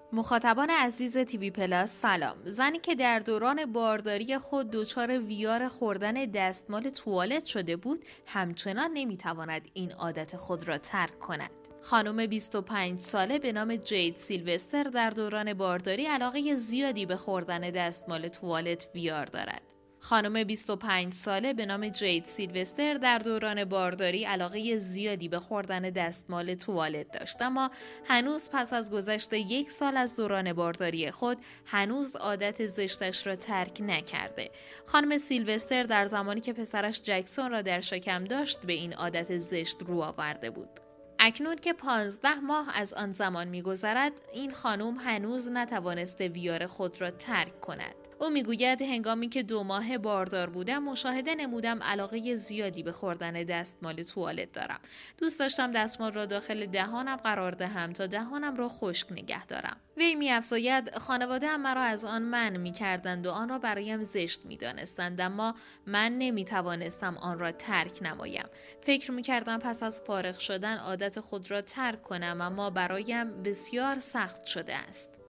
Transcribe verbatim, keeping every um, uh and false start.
مخاطبان عزیز تیوی پلاس سلام. زنی که در دوران بارداری خود دچار ویار خوردن دستمال توالت شده بود همچنان نمیتواند این عادت خود را ترک کند. خانم بیست و پنج ساله به نام جید سیلوستر در دوران بارداری علاقه زیادی به خوردن دستمال توالت ویار دارد. خانم بیست و پنج ساله به نام جید سیلوستر در دوران بارداری علاقه زیادی به خوردن دستمال توالت داشت، اما هنوز پس از گذشت یک سال از دوران بارداری خود هنوز عادت زشتش را ترک نکرده. خانم سیلوستر در زمانی که پسرش جکسون را در شکم داشت به این عادت زشت رو آورده بود. اکنون که پانزده ماه از آن زمان می‌گذرد، این خانم هنوز نتوانسته ویار خود را ترک کند. او میگوید هنگامی که دو ماه باردار بودم مشاهده نمودم علاقه زیادی به خوردن دستمال توالت دارم. دوست داشتم دستمال را داخل دهانم قرار دهم تا دهانم را خشک نگه دارم. وی می‌افزاید خانواده‌ام مرا از آن منع می‌کردند و آن را برایم زشت می‌دانستند، اما من نمی‌توانستم آن را ترک نمایم. فکر می‌کردم پس از فارغ شدن عادت خود را ترک کنم، اما برایم بسیار سخت شده است.